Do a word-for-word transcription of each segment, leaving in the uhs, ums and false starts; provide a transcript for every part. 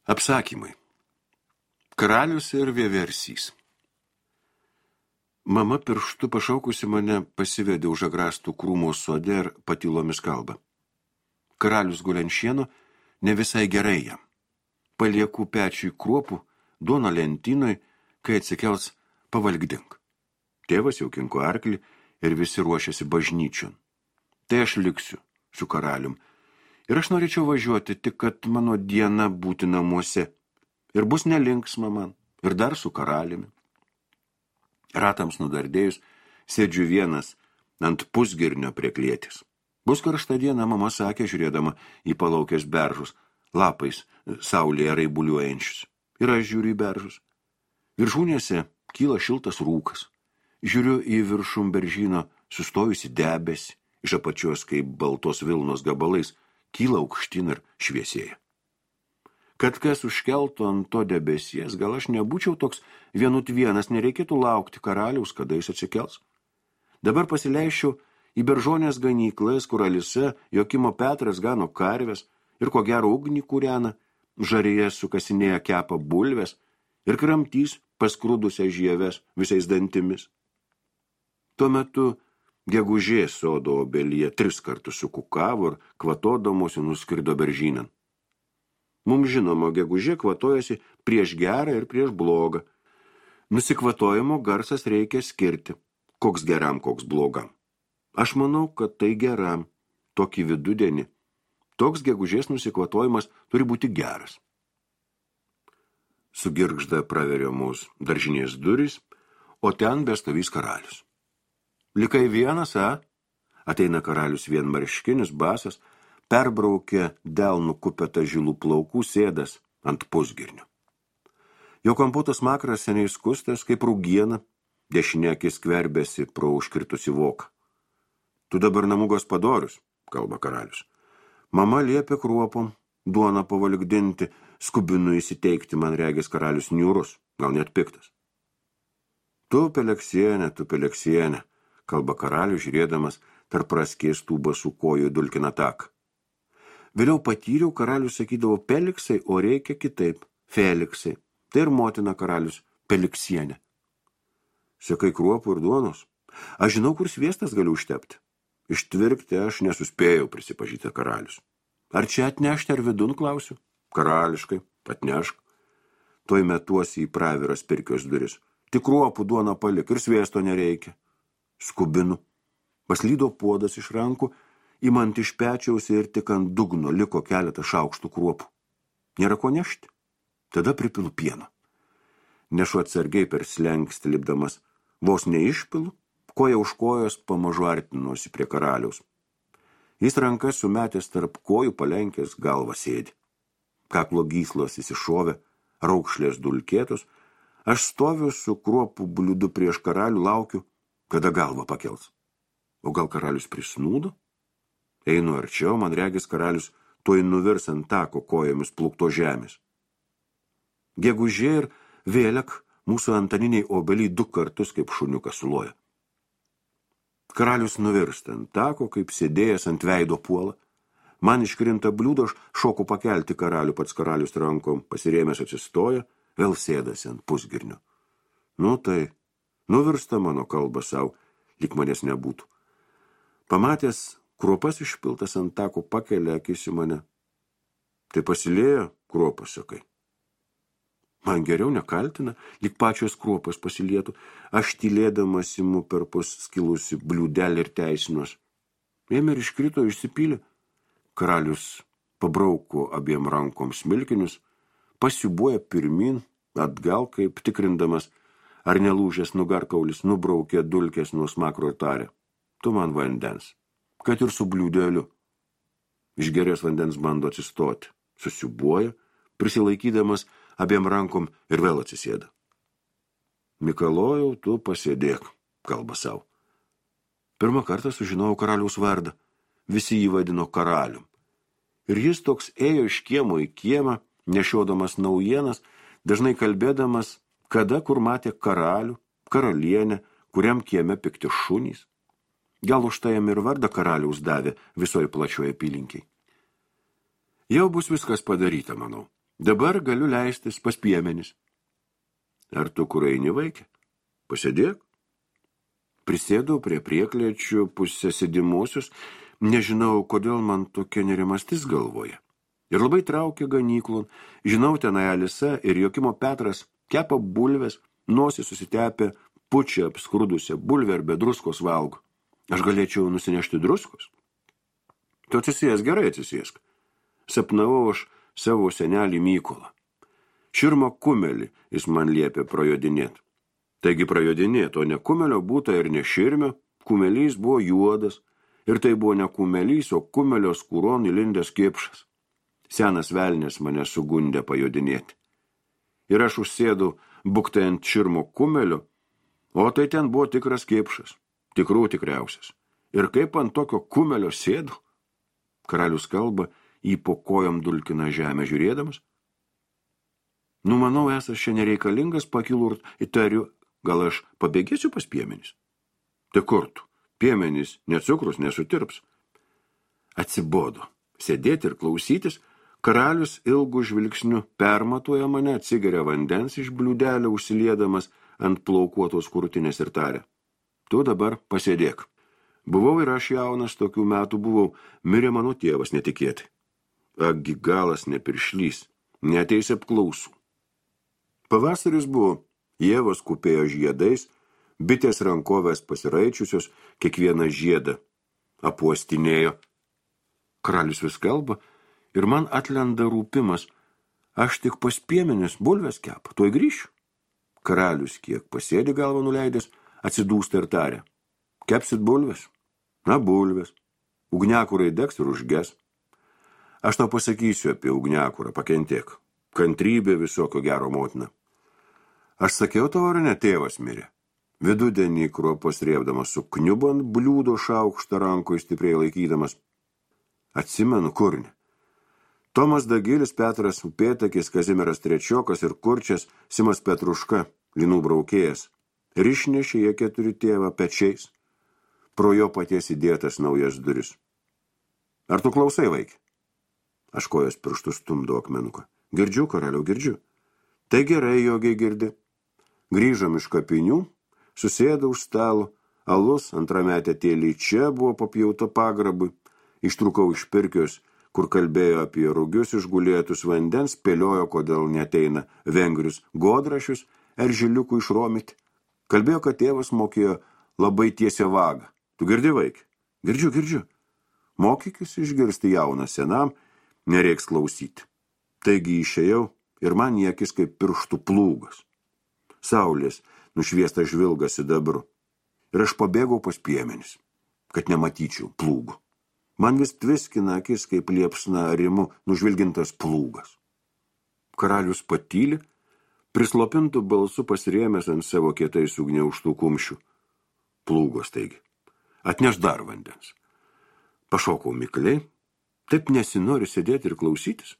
Apsakymai. Karalius ir vieversys. Mama pirštu pašaukusi mane pasivedė už agrastų krūmų sode ir patylomis kalba. Karalius guliant šieno ne visai gerai jam. Palieku pečiui kruopų, duona lentynoj, kai atsikels pavalgdink. Tėvas jau kinko arklį ir visi ruošiasi bažnyčion. Tai aš liksiu su karalium. Ir aš norėčiau važiuoti, tik kad mano diena būti namuose. Ir bus nelinksma man, ir dar su karaliumi. Ratams nudardėjus, sėdžiu vienas ant pusgirnio prie klėtis. Bus karšta diena, mama sakė, žiūrėdama į palaukės beržus, lapais saulėje raibuliuojančius. Ir aš žiūriu į beržus. Viršūnėse kyla šiltas rūkas. Žiūriu į viršum beržyno sustojusi debesį, iš apačios kaip baltos vilnos gabalais, kyla aukštyn ir šviesėja. Kad kas užkeltų ant to debesies, gal aš nebūčiau toks vienut vienas, nereikėtų laukti karaliaus, kada jis atsikels. Dabar pasileisčiau į beržonės ganyklas, kur Alisa, Jokimo Petras gano karves ir ko gero ugnį kūrena, žarėje sukasinėja kepa bulves ir kramtys paskrudusią žieves visais dantimis. Tuo metu gegužės sodo obelyje tris kartus sukukavo ir kvatodamosi nuskrido beržynan. Mums žinoma, gegužė kvatojasi prieš gerą ir prieš blogą. Nusikvatojimo garsas reikia skirti, koks geram, koks blogam. Aš manau, kad tai geram, tokį vidudienį. Toks gegužės nusikvatojimas turi būti geras. Sugirgžda praverio mūsų daržinės durys, o ten bestovys karalius. Likai vienas, a? Ateina karalius vienmarškinis, basas, perbraukė delnų kupetą žilų plaukų, sėdas ant pusgirnių. Jo kampuotas makras seniai skustas, kaip rūgiena, dešinė akis skverbėsi pro užkirtusi voką. Tu dabar namų gospodorius, kalba karalius. Mama liepė kruopom, duoną pavalgdinti, skubinu įsiteikti, man regis karalius niūrus, gal net piktas. Tu peleksienė, tu peleksienė, kalba karalius, žiūrėdamas tarp praskėstų basų kojų dulkina taką. Vėliau patyriau, karalius sakydavo peliksai, o reikia kitaip, feliksai. Tai ir motina karalius, peliksienė. Sakai kruopų ir duonos. Aš žinau, kur sviestas galiu užtepti. Ištvirkti aš nesuspėjau, prisipažyta karalius. Ar čia atnešti ar vidun, klausiu? Karališkai, atnešk. Tuoj metuosi į praviras pirkios duris. Tik kruopų duoną palik ir sviesto nereikia. Skubinu. Paslydo puodas iš rankų, imant iš pečiaus ir tik ant dugno liko keletą šaukštų kruopų. Nėra ko nešti. Tada pripilu pieno. Nešu atsargiai per slenkstį lipdamas. Vos neišpilu, koja už kojos pamažu artinuosi prie karaliaus. Jis rankas sumetęs tarp kojų palenkęs galvą sėdi. Kaklo gyslos įsišovė, raukšlės dulkėtos. Aš stoviu su kruopų bliudu prieš karalių, laukiu, kada galva pakels. O gal karalius prisnūdo? Einu arčiau, man regis karalius tuoj nuvirs ant tako kojomis plukto žemės. Gegužė ir vėlek mūsų antaniniai obeliai du kartus kaip šuniukas suloja. Karalius nuvirsta ant tako, kaip sėdėjęs ant veido puola. Man iškrinta bliūdo, aš šoku pakelti karalių, pats karalius rankom pasirėmęs atsistoja, vėl sėdasi ant pusgirnio. Nu tai, nuvirsta mano kalba savo, lyg manęs nebūtų. Pamatęs, kruopas išpiltas ant tako pakelia akis į mane. Tai pasilėjo kruopas, sakai. Man geriau nekaltina, lyg pačios kruopas pasilietų. Aš tylėdamas imu per pus skilusi bliūdelį ir teisinuos. Ėmė ir iškrito, išsipylė. Karalius pabrauko abiem rankom smilkinius, pasibuoja pirmin, atgal, kaip tikrindamas, ar nelūžęs nugarkaulis nubraukė dulkės nuo smakro ir tarė. Tu man vandens, kad ir su bliūdeliu. Išgerės vandens bando atsistoti, susibuoja, prisilaikydamas abiem rankom ir vėl atsisėda. Mikalojau, tu pasėdėk, kalba savo. Pirmą kartą sužinojau karaliaus vardą, visi jį vadino karalium. Ir jis toks ėjo iš kiemo į kiemą, nešiodamas naujienas, dažnai kalbėdamas, kada kur matė karalių, karalienę, kuriam kieme pikti šunys. Gal už tai jam ir vardą karaliaus davė visoje plačioje apylinkiai. Jau bus viskas padaryta, manau. Dabar galiu leistis pas piemenis. Ar tu kur eini, vaikė? Pasėdėk. Prisėdau prie prieklėčių pusę sėdimuosius, nežinau, kodėl man tokia nerimastis galvoje. Ir labai traukė ganyklon, žinau, tenai Alisa ir Jokimo Petras kepa bulves, nosį susitepę, pučia apskrudusią bulvę ir be druskos valgo. Aš galėčiau nusinešti druskos. Tu atsisėsk, gerai atsisėsk. Sapnavau aš savo senelį Mykolą. Širmo kumelį jis man liepė prajodinėti. Taigi prajodinėti, o ne kumelio būta ir ne širmio, kumelys buvo juodas, ir tai buvo ne kumelys, o kumelio skūron įlindęs kipšas. Senas velnės mane sugundė pajodinėti. Ir aš užsėdau buktai ant širmo kumelio, o tai ten buvo tikras kipšas, tikrų tikriausias. Ir kaip ant tokio kumelio sėdu? Karalius kalba, į po kojom dulkina žemę žiūrėdamas. Nu, manau, esas čia nereikalingas, pakilur įtariu, gal aš pabėgėsiu pas piemenis? Tai kur tu? Piemenis necukrus nesutirps. Atsibodo, sėdėti ir klausytis. Karalius ilgų žvilgsnių permatuoja mane, atsigeria vandens iš bliūdelio užsiliedamas ant plaukuotos krūtinės ir taria. Tu dabar pasėdėk. Buvau ir aš jaunas, tokių metų buvau, mirė mano tėvas netikėtai. Agi galas nepiršlys, neteis apklausų. Pavasaris buvo, ievos kupėjo žiedais, bitės rankovės pasiraičiusios, kiekvieną žiedą apuostinėjo. Karalius vis kalba, ir man atlenda rūpimas, aš tik pas piemenis bulves kepa, tuoj grįšiu. Karalius kiek pasėdi galvą nuleidęs, atsidūsta ir taria. Kepsit bulves? Na, bulves. Ugniakurai degs ir užges. Aš tau pasakysiu apie ugniakurą, pakentėk. Kantrybė visokio gero motina. Aš sakiau tavo, ar ne, tėvas mirė. Vidudienį kruopos rėvdamas su kniubu ant bliūdo šaukštą rankoje stipriai laikydamas. Atsimenu, kur ne. Tomas Dagilis, Petras Upėtakis, Kazimieras Trečiokas ir Kurčias, Simas Petruška, linų braukėjas. Ir išnešė jie keturi tėvą pečiais. Pro jo paties įdėtas naujas duris. Ar tu klausai, vaikė? Aš kojos pirštus stumdau akmenuką. Girdžiu, karaliau, girdžiu. Tai gerai, jogiai girdi. Grįžom iš kapinių, susėdau už stalo, alus antrametė tėlį čia buvo papjauta pagrabui, ištrukau iš pirkios, kur kalbėjo apie rugius išgulėtus vandens, spėliojo, kodėl neteina vengrius godrašius ar žiliukų išromyti. Kalbėjo, kad tėvas mokėjo labai tiesią vagą. Tu girdi, vaikė? Girdžiu, girdžiu. Mokykis išgirsti jauną senam, nereiks klausyti. Taigi išėjau ir man į akis kaip pirštų plūgas. Saulės nušviestas žvilgas sidabru. Ir aš pabėgau pas piemenis, kad nematyčiau plūgų. Man vis tviskina akis, kaip liepsna rimu nužvilgintas plūgas. Karalius patyli, prislopintų balsu pasirėmęs ant savo kietai sugniauštų kumščių. Plūgos taigi. Atneš dar vandens. Pašokau mikliai, taip nesinori sėdėti ir klausytis.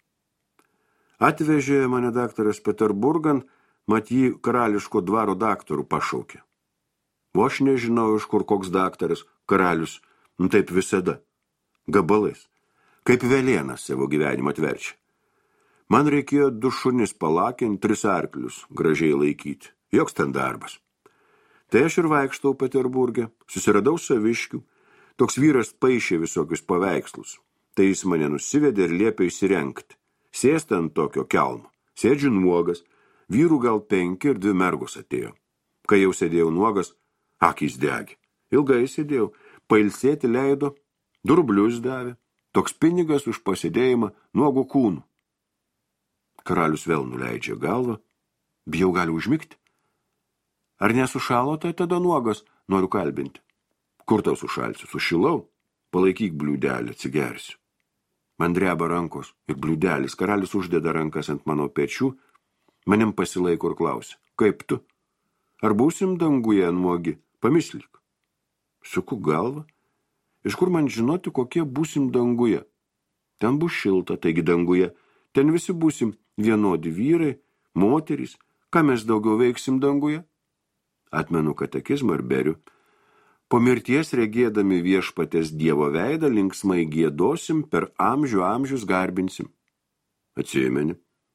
Atvežė mane daktaras Peterburgan, mat jį karališko dvaro daktarų pašaukė. O aš nežinau, iš kur koks daktaras, karalius, nu taip visada. Gabalais, kaip velėnas savo gyvenimą atverčia. Man reikėjo du šunis palakinti, tris arklius gražiai laikyti. Joks ten darbas. Tai aš ir vaikštau Peterburge, susiradau saviškių. Toks vyras paišė visokius paveikslus. Tai jis mane nusivedė ir liepė įsirengti. Sėsti ant tokio kelmo. Sėdžiu nuogas, vyrų gal penki ir dvi mergos atėjo. Kai jau sėdėjau nuogas, akys degė. Ilgai sėdėjau, pailsėti leido, du rublius davė, toks pinigas už pasėdėjimą nuogų kūnų. Karalius vėl nuleidžia galvą, bijau gali užmigti. Ar nesušalo, tai tada nuogas, noriu kalbinti. Kur tau sušalsiu, sušilau, palaikyk bliūdelį, atsigersiu. Man dreba rankos ir bliūdelis, karalius uždeda rankas ant mano pečių, manim pasilaiko ir klausia, kaip tu? Ar būsim danguje nuogi, pamislyk. Suku galvą. Iš kur man žinoti, kokie būsim danguje? Ten bus šilta, taigi danguje. Ten visi būsim vienodi vyrai, moterys. Ką mes daugiau veiksim danguje? Atmenu katekizmą ir beriu. Po mirties regėdami viešpatės Dievo veidą linksmai giedosim, per amžių amžius garbinsim. Atsimeni,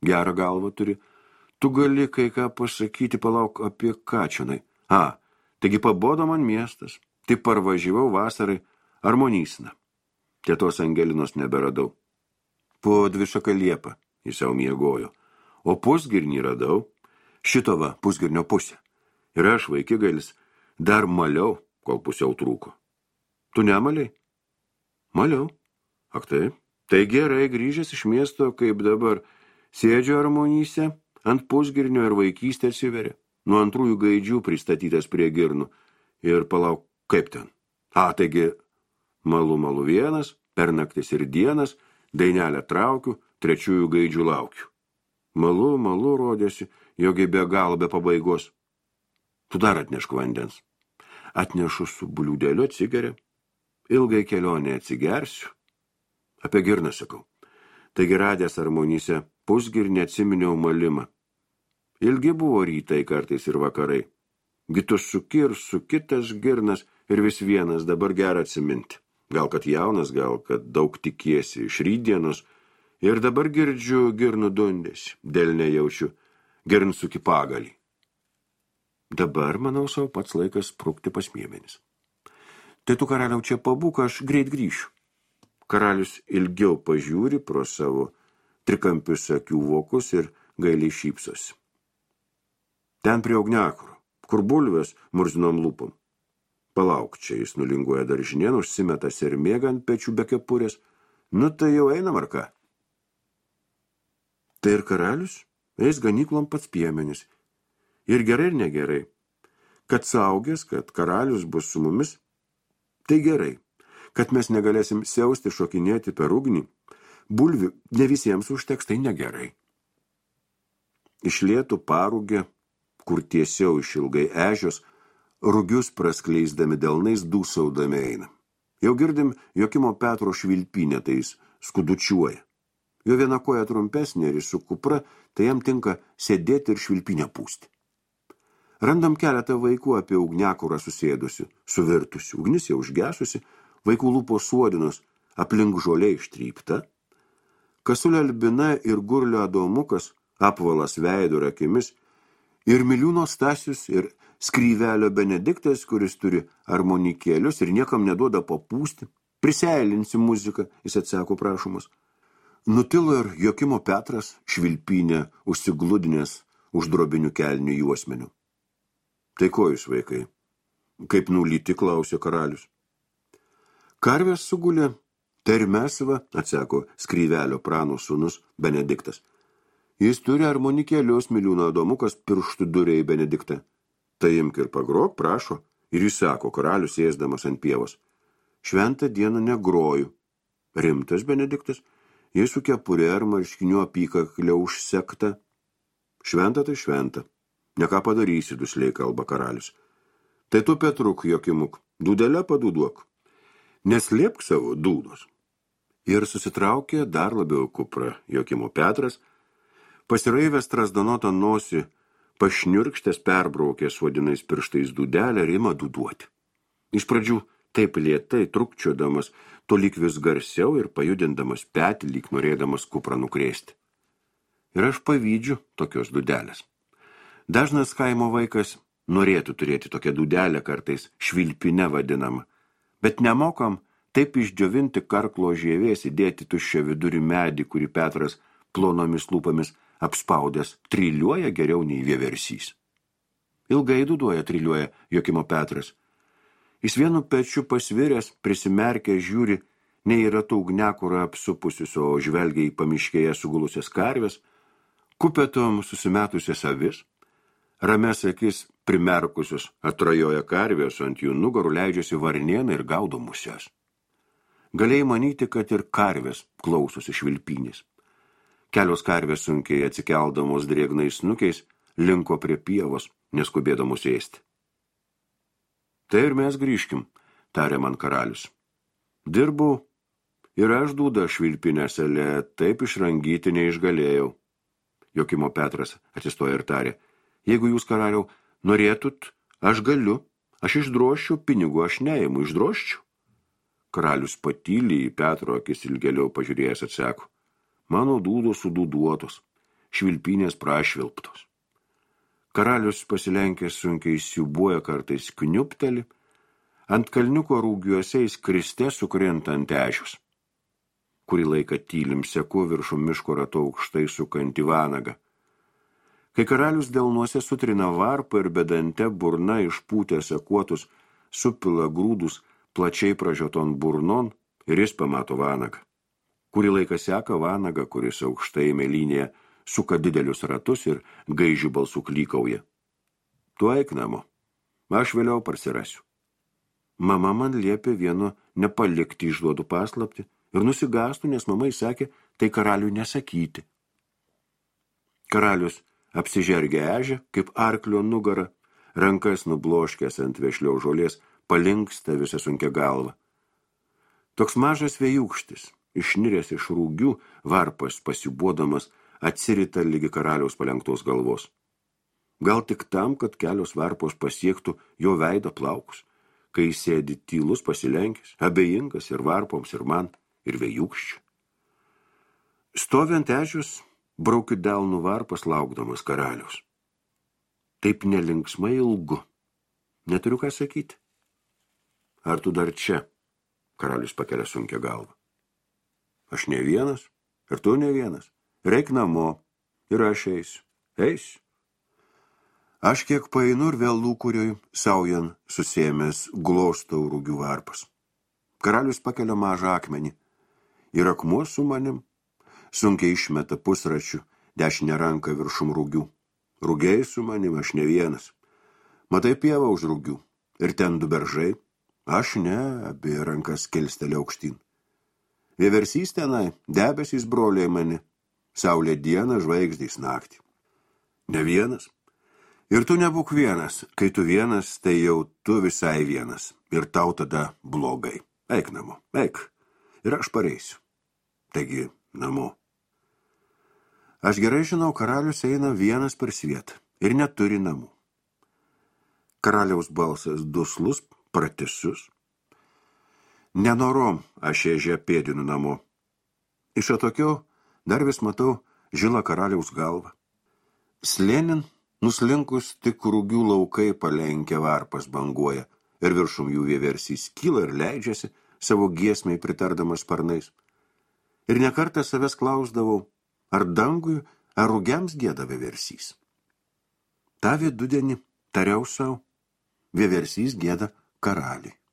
gerą galvą turi. Tu gali kai ką pasakyti, palauk apie ką čionai. A, taigi pabodo man miestas, taip parvažiavau vasarai Armonysną. Tėtos Angelinos neberadau. Po dvišaką liepą jis jau miegojo, o pusgirnį radau, šito va, pusgirnio pusę. Ir aš, vaikigailis, dar maliau, kol pusiau trūko. Tu nemaliai? Maliau. Ak taip. Tai gerai grįžęs iš miesto, kaip dabar sėdžio Armonyse, ant pusgirnio ir vaikystė atsiveria. Nuo antrųjų gaidžių pristatytas prie girnų. Ir palauk, kaip ten? A, taigi, malu malu vienas, per naktis ir dienas, dainelę traukiu, trečiųjų gaidžių laukiu. Malu, malu rodėsi, jogi be galo be pabaigos. Tu dar atnešk vandens. Atnešu su bliūdeliu atsigeria. Ilgai kelionė atsigersiu. Apie girną sakau. Taigi radęs Armonyse pusgirnį atsiminiau malimą. Ilgi buvo rytai kartais ir vakarai. Gitus suki ir suki tas girnas ir vis vienas dabar gerą atsiminti. Gal kad jaunas, gal kad daug tikiesi iš rydienos. Ir dabar girdžiu girnų dundėsi, dėl nejaučiu girnsuki pagalį. Dabar, manau, savo pats laikas sprukti pas mėmenis. Tai tu, karaliau, čia pabūk, aš greit grįšiu. Karalius ilgiau pažiūri pro savo trikampius akių vokus ir gailiai šypsosi. Ten prie Ugniakuro, kur bulvės murzinom lūpom. Palauk, čia jis nulinguoja daržinėn, užsimeta sermėgą ant pečių be kepurės. Nu tai jau einam ar ką? Tai ir karalius eis ganyklom pats piemenis. Ir gerai ir negerai. Kad saugės, kad karalius bus su mumis, tai gerai. Kad mes negalėsim siausti šokinėti per ugnį, bulvių ne visiems užteks, tai negerai. Išlėtų parūgę, kur tiesiau išilgai ežios, rugius praskleisdami delnais dūsaudami eina. Jau girdim, Jokimo Petro švilpynė, tai jis skudučiuoja. Jo viena koja trumpesnė ir su kupra, tai jam tinka sėdėti ir švilpynę pūsti. Randam keletą vaikų apie Ugniakurą susėdusi, suvirtusi, ugnis jau užgesusi, vaikų lūpos suodinos, aplink žolė ištrypta. Kasulio Albina ir Gurlio Adomukas, apvalas veidu ir akimis, ir Miliūno Stasius, ir Skryvelio Benediktas, kuris turi armonikėlius ir niekam neduoda papūsti. Priseilinsi muziką, jis atsako prašomas. Nutilo ir Jokimo Petras, švilpynė, užsigludinės už drobinių kelnių juosmenių. Tai ko jūs, vaikai? Kaip nulyti, klausė karalius. Karvės sugulė, tai ir mes va, atsako Skryvelio Prano sūnus Benediktas. Jis turi armonikėlius, Miliūno Adomukas pirštų durė į Benediktą. Tai imk ir pagrok, prašo, ir jis sako, karalius ėsdamas ant pievos. Šventą dieną negroju. Rimtas Benediktas, jis su kepurė ar marškiniu apykaklė užsekta. Šventa tai šventa. Ne ką padarysi, dusliai kalba karalius. Tai tu, Petruk, Jokimuk, dūdelę padūduok. Neslėpk savo dūdos. Ir susitraukė dar labiau kuprą Jokimo Petras, pasiraivęs trasdanotą nosį, pašniurkštės perbraukė suodinais pirštais dūdelę ir ima dūduoti. Iš pradžių taip lėtai trukčiodamas, to lyg vis garsiau ir pajudindamas petį, lyg norėdamas kuprą nukrėsti. Ir aš pavydžiu tokios dūdelės. Dažnas kaimo vaikas norėtų turėti tokią dūdelę, kartais švilpine vadinamą, bet nemokam taip išdžiovinti karklo žievės, įdėti tuščią vidurį medį, kurį Petras plonomis lūpomis apspaudęs triliuoja geriau nei vieversys. Ilgai dūduoja triliuoja Jokimo Petras. Jis vienu pečiu pasviręs, prisimerkė žiūri, nei yra tų Ugniakurą apsupusius, o žvelgia į pamiškėje sugulusias karves, kupetom susimetusias avis, rames akis primerkusius atrajoja karvės, ant jų nugarų leidžiasi varnėnai ir gaudo muses. Galėjai manyti, kad ir karvės klausosi švilpynės. Kelios karvės sunkiai atsikeldamos drėgnais snukiais linko prie pievos, neskubėdamos ėsti. Tai ir mes grįžkim, tarė man karalius. Dirbau ir aš dūdą švilpinę selę, taip išrangyti neišgalėjau. Jokimo Petras atsistoja ir tarė, jeigu jūs, karaliau, norėtut, aš galiu, aš išdroščiau pinigų, aš neimu, išdroščiau. Karalius patylį į Petro akis ilgėliau pažiūrėjęs atsako, mano dūdos sudūduotos, švilpynės prašvilptos. Karalius pasilenkęs sunkiai siubuoja, kartais kniupteli, ant kalniuko rūgiuose įskriste sukrenta ant ežius. Kurį laiką tylim seku viršum miško ratu aukštai sukantį vanagą. Kai karalius delnuose sutrina varpą ir bedante burna išpūtė sekuotus, supila grūdus plačiai pražioton burnon ir jis pamato vanagą. Kurį laiką seka vanagą, kuris aukštai mėlynėje suka didelius ratus ir gaižių balsų klykauja. Tu eik namo, aš vėliau parsirasiu. Mama man liepė vieno nepalikti, išduodu paslaptį, ir nusigastų, nes mama įsakė tai karaliui nesakyti. Karalius apsižergė ežę, kaip arklio nugarą, rankas nubloškęs ant vešliau žolės, palinksta visą sunkia galva. Toks mažas vėjūkštis, išniręs iš rūgių, varpas pasibuodamas, atsirita lygi karaliaus palenktos galvos. Gal tik tam, kad kelios varpos pasiektų jo veido plaukus, kai sėdi tylus pasilenkęs, abejingas ir varpoms, ir man, ir vėjūkščiu. Stoviant ežius, braukiu delnų varpas laukdamas karaliaus. Taip nelinksmai ilgu. Neturiu ką sakyti. Ar tu dar čia? Karalius pakelia sunkią galvą. Aš ne vienas, ir tu ne vienas. Reik namo, ir aš eisiu. Eisiu. Aš kiek paeinu ir vėl lūkuriui, saujan susėmęs glostau rūgių varpas. Karalius pakelia mažą akmenį. Ir akmuo su manim. Sunkiai išmeta pusračių, dešinę ranką viršum rūgių. Rūgiai su manim, aš ne vienas. Matai pievą už rūgių. Ir ten du beržai. Aš ne, abi rankas kelsteli aukštyn. Vieversys tenai, debesys broliai mani. Saulė dieną, žvaigždės naktį. Ne vienas. Ir tu nebūk vienas. Kai tu vienas, tai jau tu visai vienas. Ir tau tada blogai. Eik namo, eik. Ir aš pareisiu. Taigi, namo. Aš gerai žinau, karalius eina vienas per svietą ir neturi namų. Karaliaus balsas duslus, pratisus. Nenorom aš ežę pėdinu namo. Iš atokio dar vis matau žilą karaliaus galvą. Slėnin, nuslinkus tik rūgių laukai palenkę varpas banguoja ir viršum jų vieversys kyla ir leidžiasi savo giesmei pritardamas sparnais. Ir nekartą savęs klausdavau, ar dangui, ar rūgiams gieda vieversys. Ta vidudienį tariau sau, vieversys gieda karaliui.